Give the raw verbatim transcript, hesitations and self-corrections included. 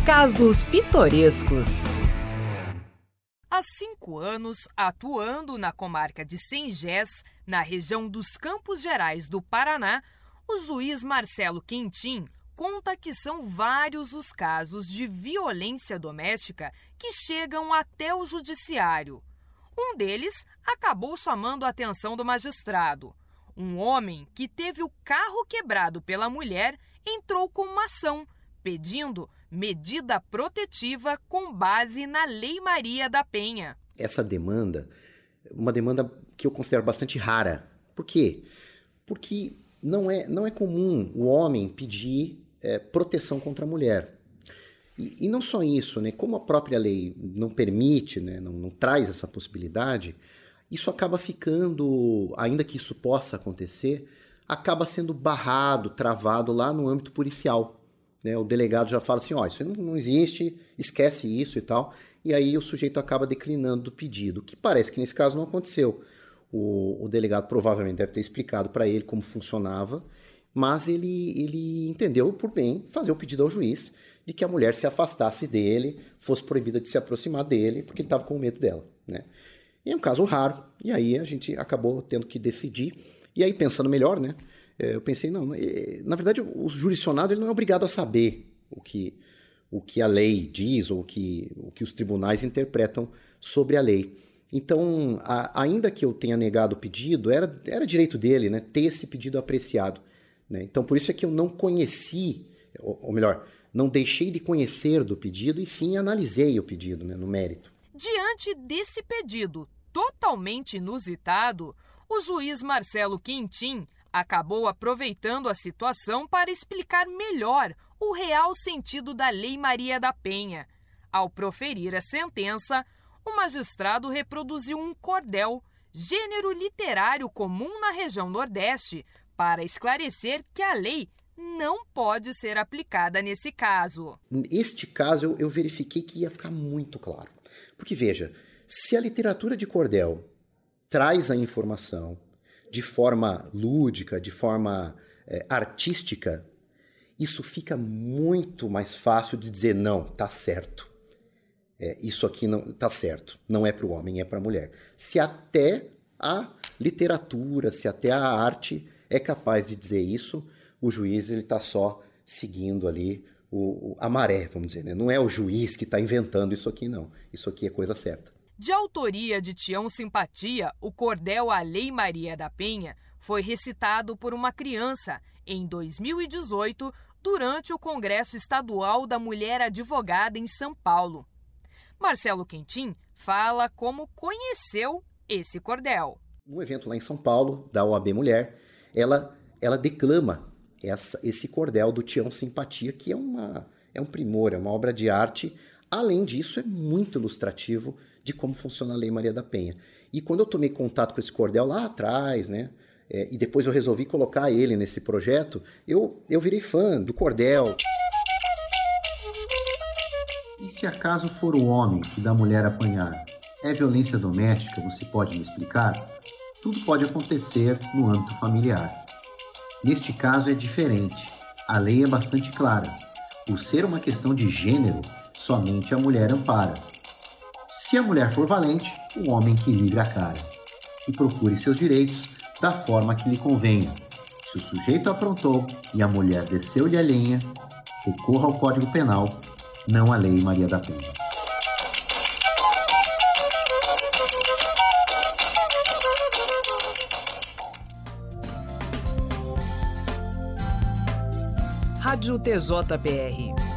Casos pitorescos. Há cinco anos, atuando na comarca de Sengés, na região dos Campos Gerais do Paraná, o juiz Marcelo Quentin conta que são vários os casos de violência doméstica que chegam até o judiciário. Um deles acabou chamando a atenção do magistrado. Um homem que teve o carro quebrado pela mulher entrou com uma ação, pedindo medida protetiva com base na Lei Maria da Penha. Essa demanda, uma demanda que eu considero bastante rara. Por quê? Porque não é, não é comum o homem pedir é, proteção contra a mulher. E, e não só isso, né? Como a própria lei não permite, né? não, não traz essa possibilidade, isso acaba ficando, ainda que isso possa acontecer, acaba sendo barrado, travado lá no âmbito policial. Né, o delegado já fala assim, ó, isso não, não existe, esquece isso e tal, e aí o sujeito acaba declinando do pedido, que parece que nesse caso não aconteceu. O, o delegado provavelmente deve ter explicado para ele como funcionava, mas ele, ele entendeu por bem fazer o pedido ao juiz de que a mulher se afastasse dele, fosse proibida de se aproximar dele, porque ele estava com medo dela. Né? E é um caso raro, e aí a gente acabou tendo que decidir, e aí pensando melhor, né? Eu pensei, não, na verdade o jurisdicionado ele não é obrigado a saber o que, o que a lei diz ou o que, o que os tribunais interpretam sobre a lei. Então, a, ainda que eu tenha negado o pedido, era, era direito dele, né, ter esse pedido apreciado. Né? Então, por isso é que eu não conheci, ou, ou melhor, não deixei de conhecer do pedido e sim analisei o pedido, né, no mérito. Diante desse pedido totalmente inusitado, o juiz Marcelo Quentin acabou aproveitando a situação para explicar melhor o real sentido da Lei Maria da Penha. Ao proferir a sentença, o magistrado reproduziu um cordel, gênero literário comum na região Nordeste, para esclarecer que a lei não pode ser aplicada nesse caso. Este caso eu, eu verifiquei que ia ficar muito claro. Porque, veja, se a literatura de cordel traz a informação de forma lúdica, de forma é, artística, isso fica muito mais fácil de dizer, não, tá certo. É, isso aqui não tá certo, não é para o homem, é para a mulher. Se até a literatura, se até a arte é capaz de dizer isso, o juiz ele está só seguindo ali o, o, a maré, vamos dizer. Né? Não é o juiz que está inventando isso aqui, não. Isso aqui é coisa certa. De autoria de Tião Simpatia, o cordel A Lei Maria da Penha foi recitado por uma criança em dois mil e dezoito, durante o Congresso Estadual da Mulher Advogada em São Paulo. Marcelo Quentin fala como conheceu esse cordel. No evento lá em São Paulo, da O A B Mulher, ela, ela declama essa, esse cordel do Tião Simpatia, que é, uma, é um primor, é uma obra de arte. Além disso, é muito ilustrativo de como funciona a Lei Maria da Penha. E quando eu tomei contato com esse cordel lá atrás, né, é, e depois eu resolvi colocar ele nesse projeto, eu, eu virei fã do cordel. E se acaso for o homem que dá a mulher apanhar, é violência doméstica, você pode me explicar? Tudo pode acontecer no âmbito familiar. Neste caso é diferente. A lei é bastante clara. Por ser uma questão de gênero, somente a mulher ampara. Se a mulher for valente, o homem que livre a cara. E procure seus direitos da forma que lhe convenha. Se o sujeito aprontou e a mulher desceu-lhe a lenha, recorra ao Código Penal, não à Lei Maria da Penha. Rádio T J P R